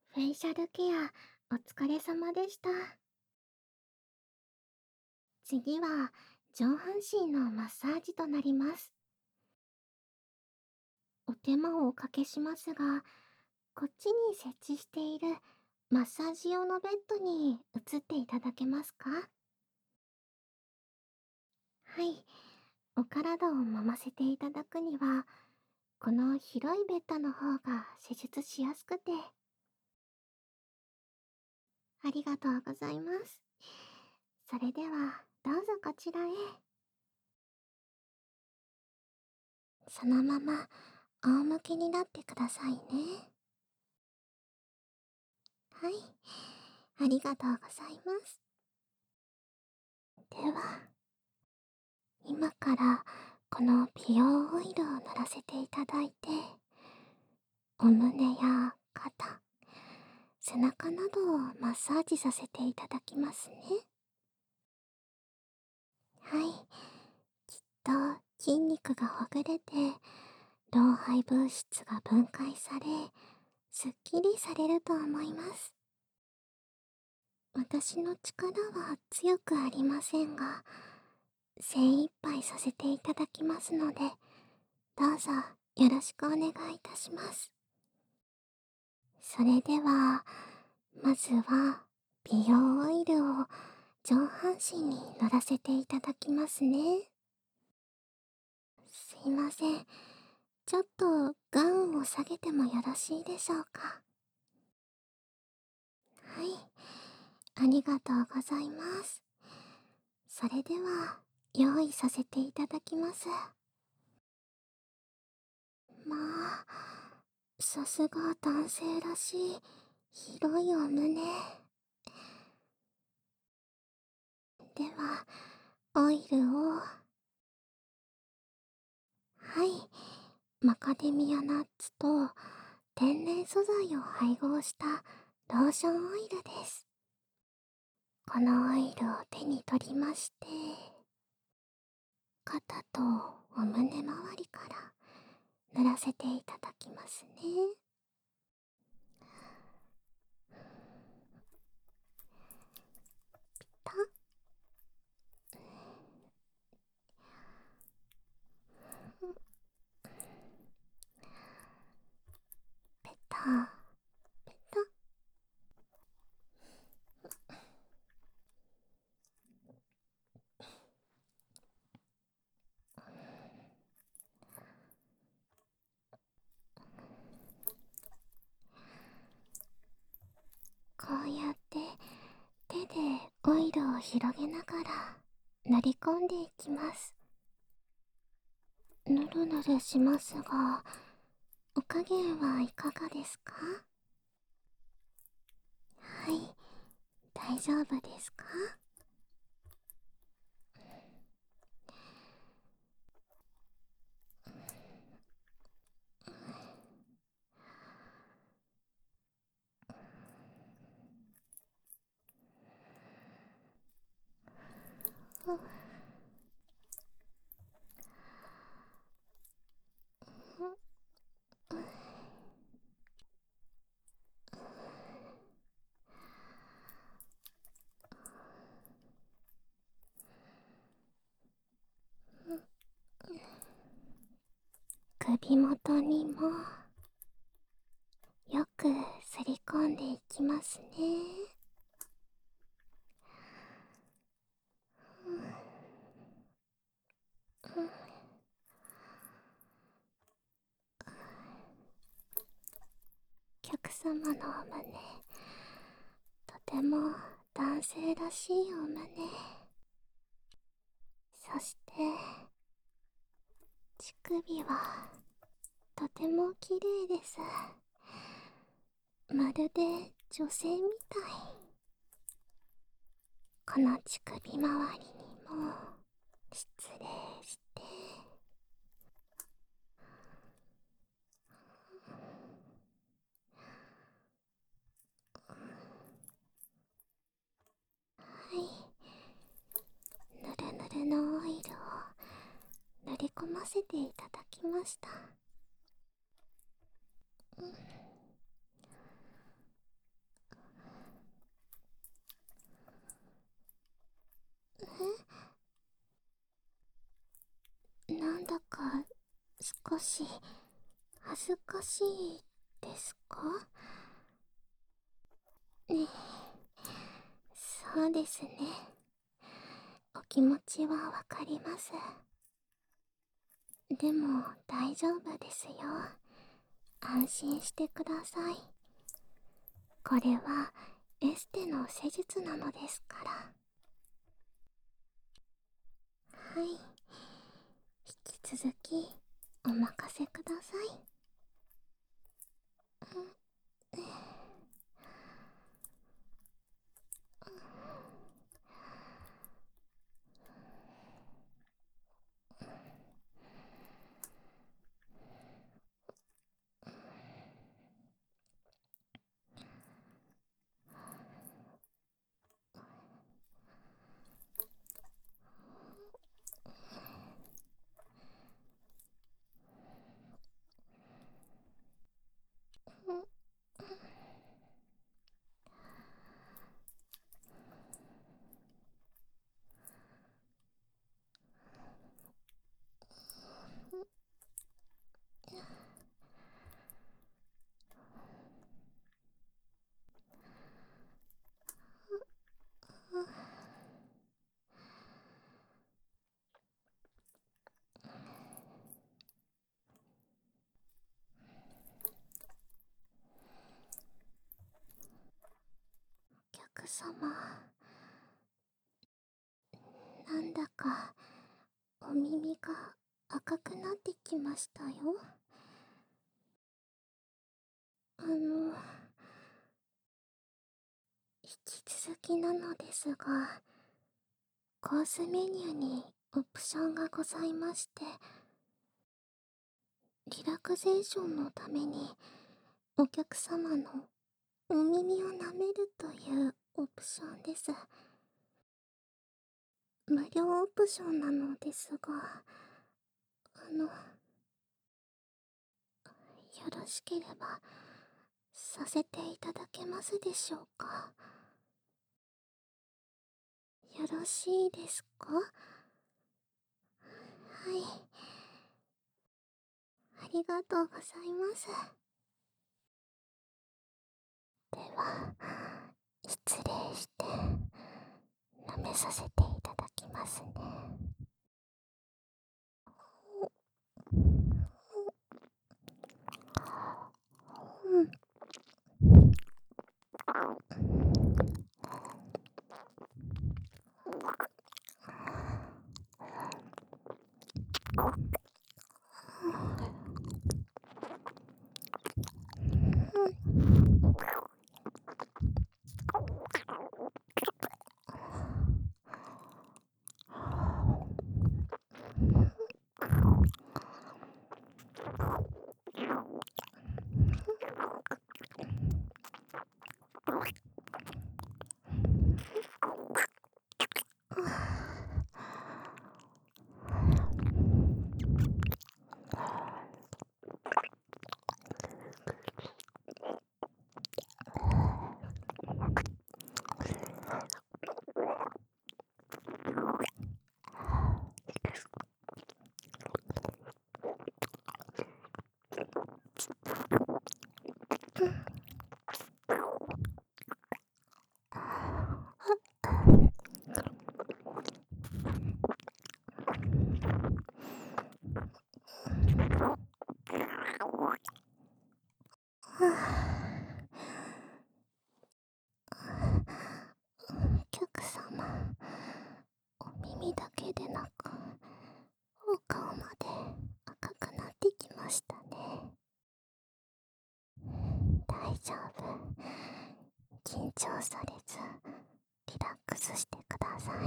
フェイシャルケア、お疲れ様でした。次は、上半身のマッサージとなります。お手間をおかけしますが、こっちに設置しているマッサージ用のベッドに移っていただけますか？はい。お体を揉ませていただくには、この広いベッドの方が施術しやすくて。ありがとうございます。それでは、どうぞこちらへ。そのまま仰向けになってくださいね。はい。ありがとうございます。では、今からこの美容オイルを塗らせていただいて、お胸や肩、背中などをマッサージさせていただきますね。はい。きっと筋肉がほぐれて、老廃物質が分解され、すっきりされると思います。私の力は強くありませんが、精一杯させていただきますので、どうぞよろしくお願いいたします。それでは、まずは美容オイルを上半身に塗らせていただきますね。すいません。ちょっとガウンを下げてもよろしいでしょうか。はい。ありがとうございます。それでは、用意させていただきます。まあ、さすが男性らしい広いお胸。では、オイルを、はい、マカデミアナッツと天然素材を配合したローションオイルです。このオイルを手に取りまして、肩とお胸周りから塗らせていただきますね。ピタッ、ペタ、ペタ。こうやって手でオイルを広げながら塗り込んでいきます。ぬるぬるしますが、お加減はいかがですか？はい、大丈夫ですか？うん、首元にもよくすり込んでいきますね。うん、お客様のお胸、とても男性らしいお胸。そして乳首はとても綺麗です。まるで女性みたい。この乳首周りにも失礼して、はい、ぬるぬるのオイルを塗り込ませていただきました。うん、 少し恥ずかしいですか？ねえ、そうですね。お気持ちはわかります。でも大丈夫ですよ。安心してください。これはエステの施術なのですから。はい。引き続きお任せください。お客様、なんだかお耳が赤くなってきましたよ。引き続きなのですが、コースメニューにオプションがございまして、リラクゼーションのためにお客様のお耳を舐めるというオプションです。無料オプションなのですが、よろしければさせていただけますでしょうか？よろしいですか？はい、ありがとうございます。では、失礼して舐めさせていただきますね。うん。お客様、お耳だけでなくお顔まで赤くなってきましたね。大丈夫。緊張されずリラックスしてください。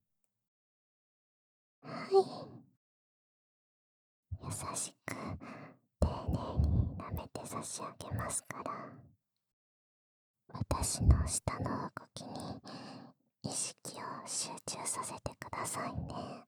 はい。優しく丁寧に舐めて差し上げますから、私の舌の動きに意識を集中させてくださいね。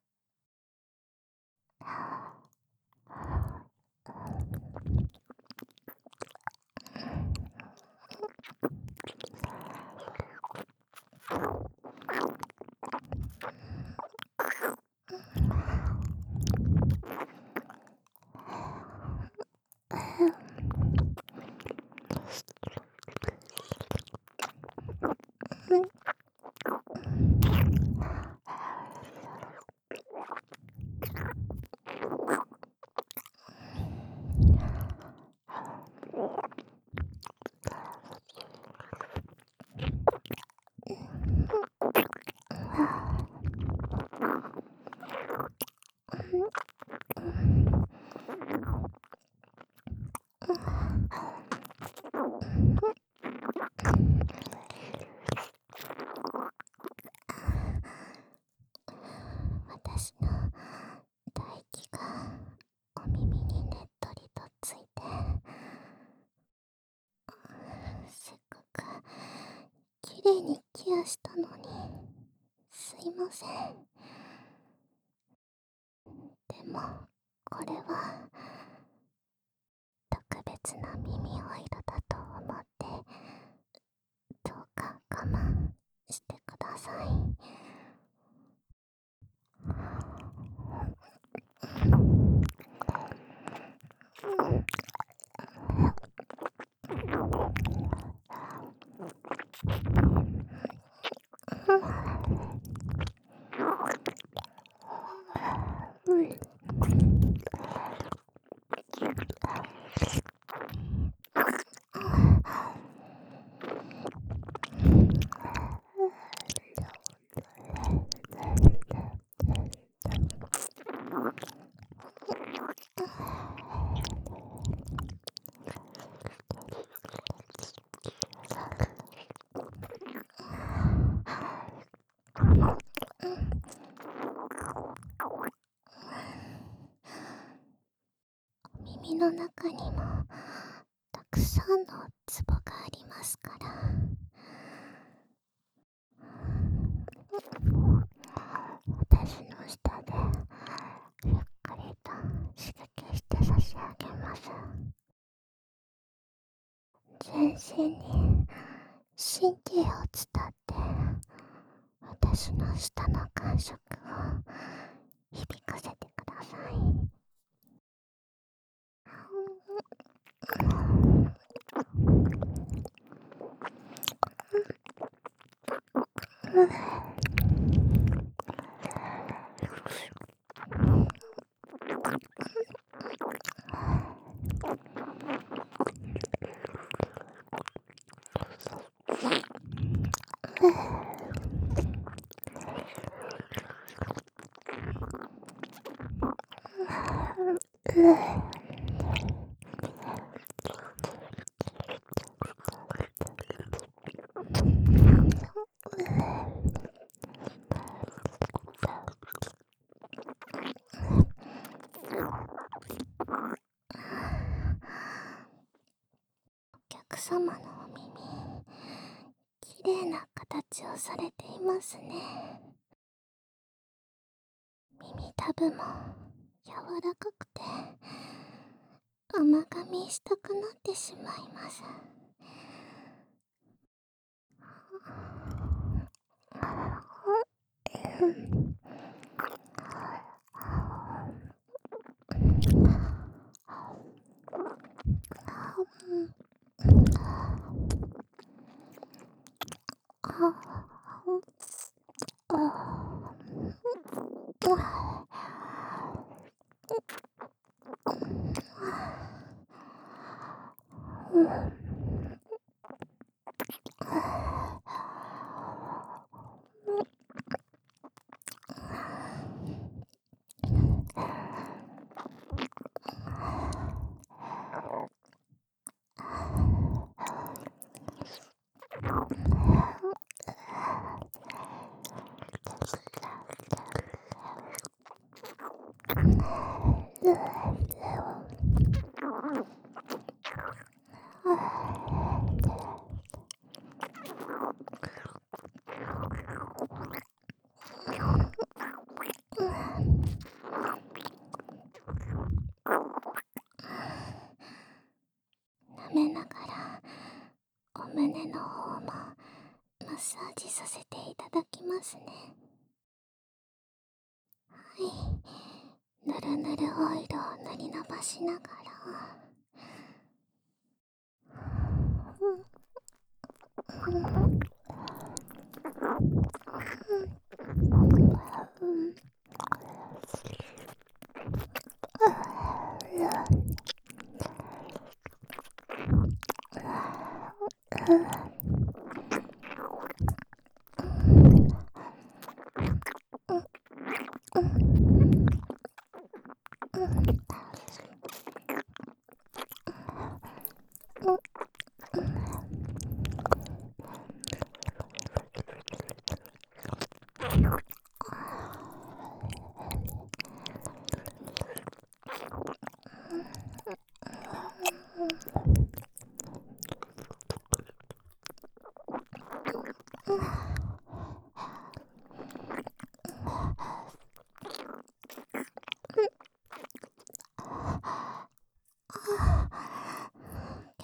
ケアしたのにすいません。でもこれは特別な耳オイルだと思ってどうか我慢してください。耳の中にもたくさんのツボがありますから、私の下でゆっくりと刺激して差し上げます。全身に神経を伝って私の舌の感触を響かせてください。お客様のお耳、きれいな形をされていますね。耳たぶも柔らかくて甘噛みしたくなってしまいます。舐めながらお胸の方もマッサージさせていただきますね。はい、ぬるぬるオイルを塗り伸ばしながら、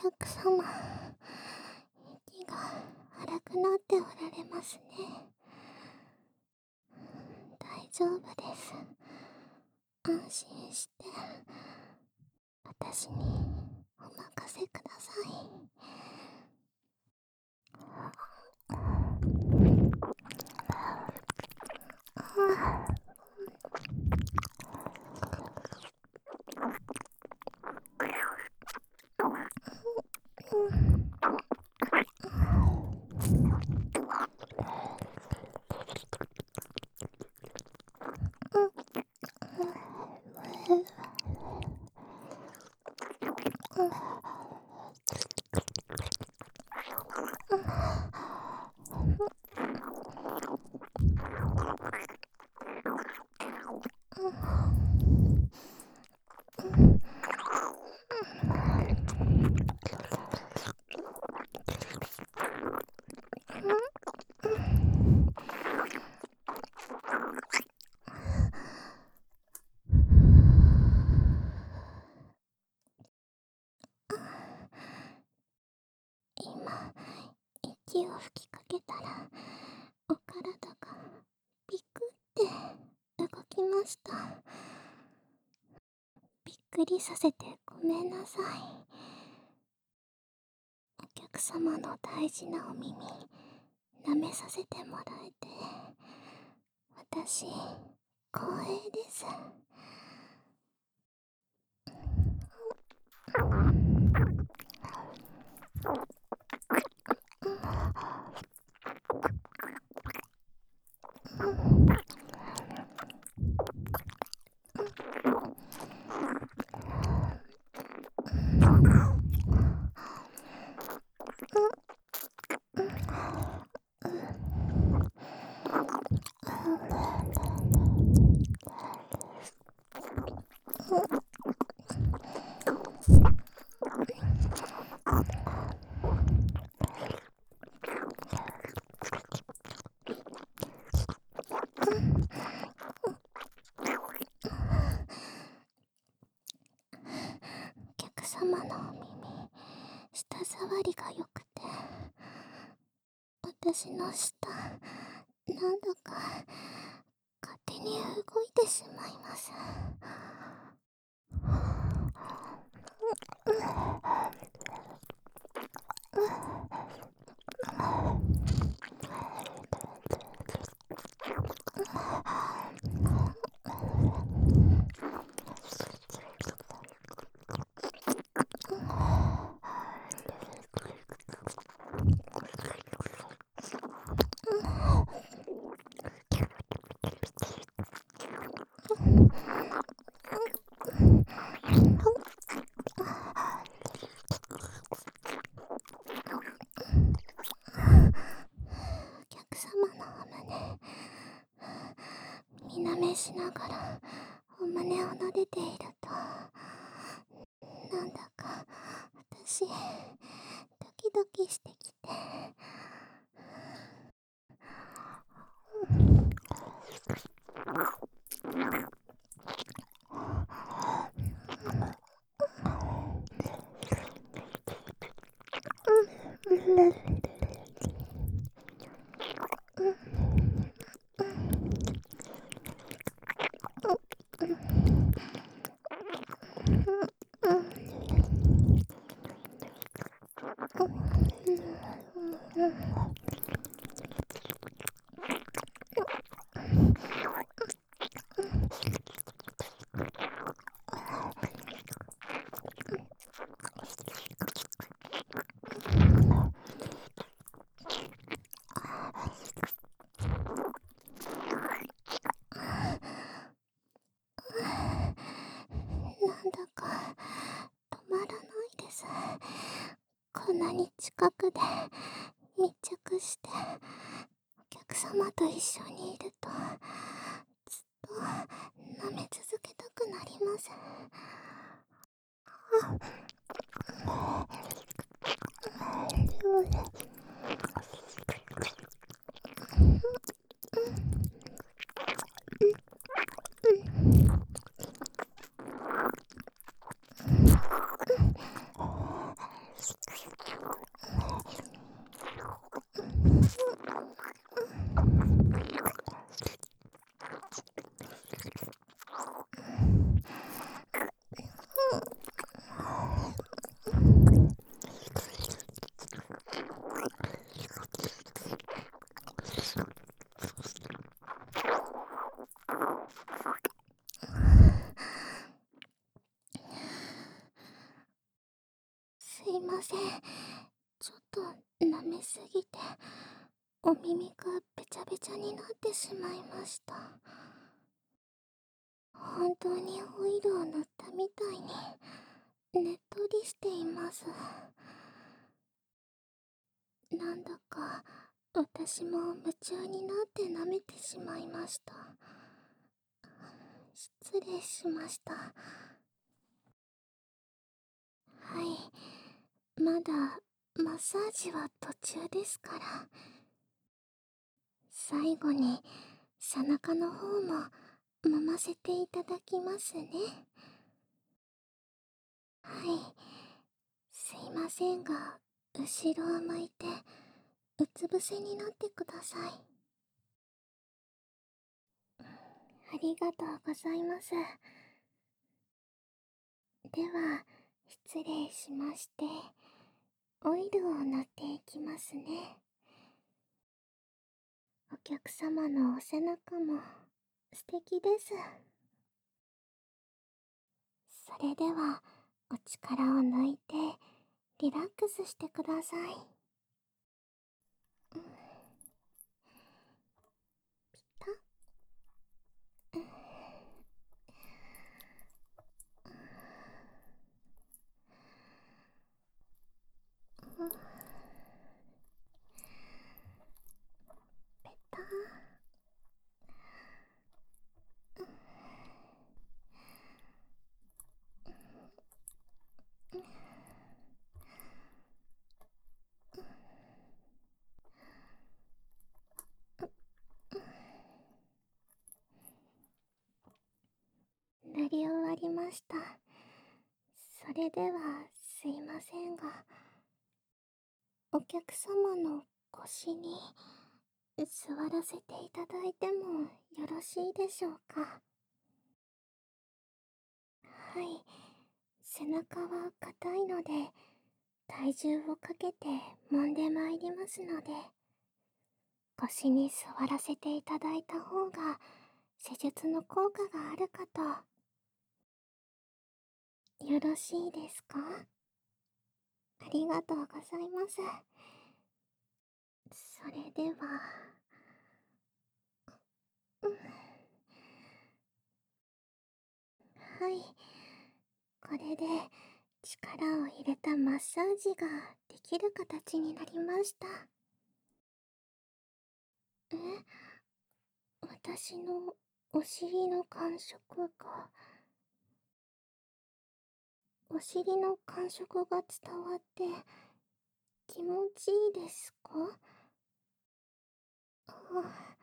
客様、息が荒くなっておられますね。大丈夫です。安心して私にお任せください。今、息を吹きかけたらお体がピクって動きました。びっくりさせてごめんなさい。お客様の大事なお耳舐めさせてもらえて私光栄です。お客様のお耳舌触りが良くて私の舌なんだか勝手に動いてしまいます。お客様のお胸身舐めしながらお胸を撫でているとなんだか私ドキドキしてきてなんだか止まらないです。こんなに近くで密着してお客様と一緒にいるとずっと舐め続けたくなります。 すいません。ちょっと舐めすぎて、お耳がべちゃべちゃになってしまいました。本当にオイルを塗ったみたいに、ねっとりしています。なんだか、私も夢中になって舐めてしまいました。失礼しました。はい、まだマッサージは途中ですから。最後に背中の方も揉ませていただきますね。はい、すいませんが、後ろを向いてうつ伏せになってください。ありがとうございます。では、失礼しまして、オイルを塗っていきますね。お客様のお背中も素敵です。それでは、お力を抜いてリラックスしてください。ピタッ。ペタ塗り終わりました。それではすいませんが、お客様の腰に座らせていただいてもよろしいでしょうか。はい、背中は硬いので体重をかけて揉んでまいりますので、腰に座らせていただいた方が施術の効果があるかと。よろしいですか？ありがとうございます。それでは、はい、これで力を入れたマッサージができる形になりました。え、私のお尻の感触が、お尻の感触が伝わって気持ちいいですか？あ、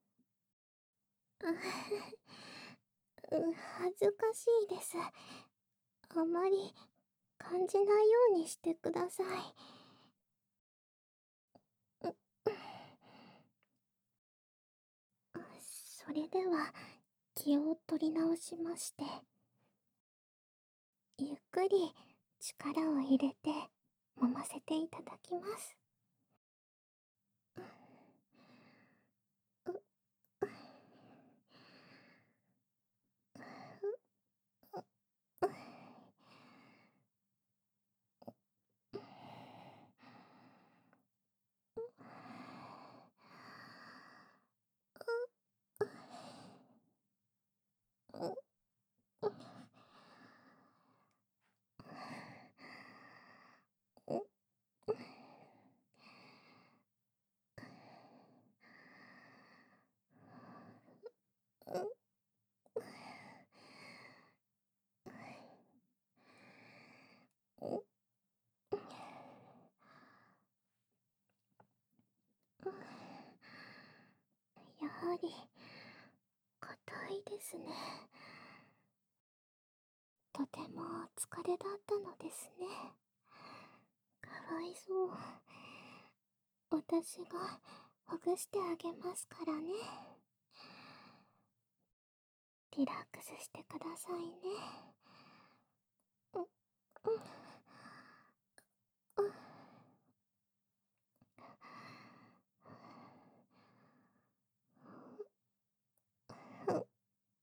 恥ずかしいです。あまり感じないようにしてください。それでは気を取り直しまして、ゆっくり力を入れて揉ませていただきます。やはり硬いですね。とてもお疲れだったのですね。 わいそう。私がほぐしてあげますからね。リラックスしてくださいね。うん、うん、うん、うん、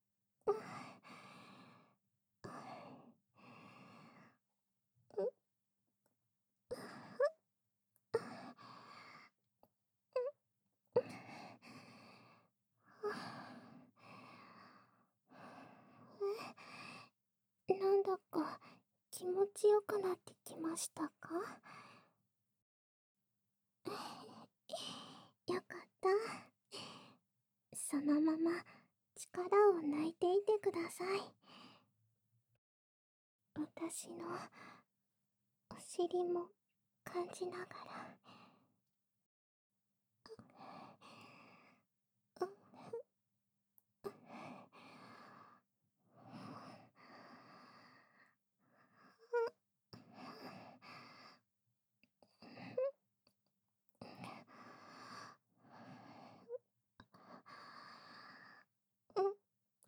なんだか気持ちよくなってきましたか？よかった。そのまま力を抜いていてください。私のお尻も感じながら。うん、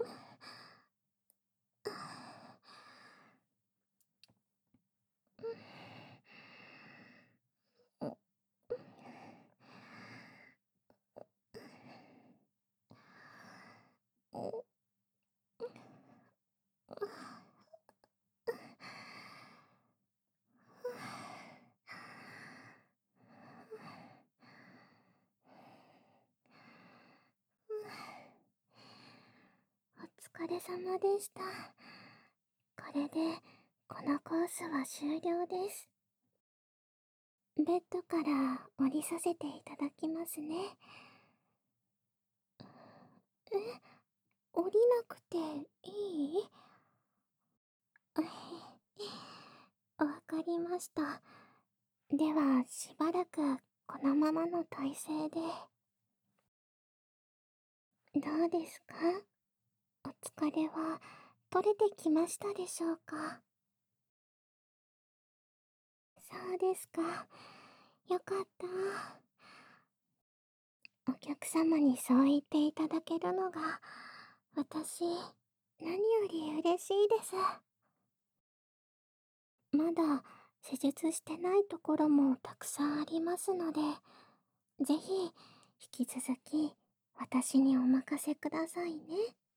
お疲れ様でした。これでこのコースは終了です。ベッドから降りさせていただきますね。え、降りなくていい？わかりました。では、しばらくこのままの体勢で。どうですか？お疲れは取れてきましたでしょうか？そうですか。よかった。お客様にそう言っていただけるのが、私、何より嬉しいです。まだ施術してないところもたくさんありますので、ぜひ引き続き私にお任せくださいね。